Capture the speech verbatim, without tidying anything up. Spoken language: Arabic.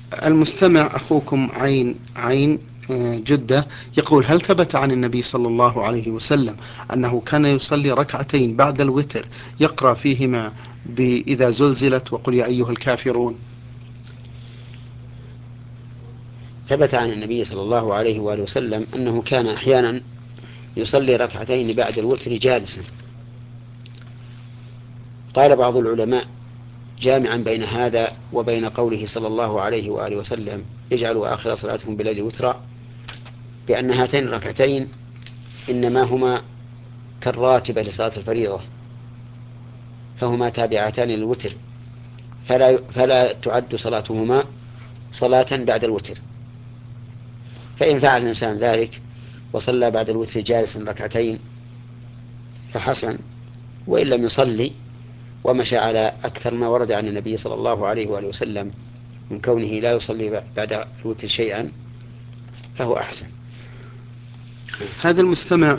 المستمع أخوكم عين عين جدة يقول: هل ثبت عن النبي صلى الله عليه وسلم أنه كان يصلي ركعتين بعد الوتر يقرأ فيهما بإذا زلزلت وقل يا أيها الكافرون؟ ثبت عن النبي صلى الله عليه وآله وسلم أنه كان أحيانا يصلي ركعتين بعد الوتر جالسا. قال بعض العلماء جامعا بين هذا وبين قوله صلى الله عليه وآله وسلم: اجعلوا آخر صلاتكم بالليل وترا، بأن هاتين الركعتين إنما هما كالراتبة لصلاة الفريضة، فهما تابعتان للوتر، فلا فلا تعد صلاتهما صلاة بعد الوتر. فإن فعل الإنسان ذلك وصلى بعد الوتر جالسا ركعتين فحسن، وإن لم يصلي ومشى على أكثر ما ورد عن النبي صلى الله عليه وآله وسلم من كونه لا يصلي بعد الوتر شيئا فهو أحسن. هذا المستمع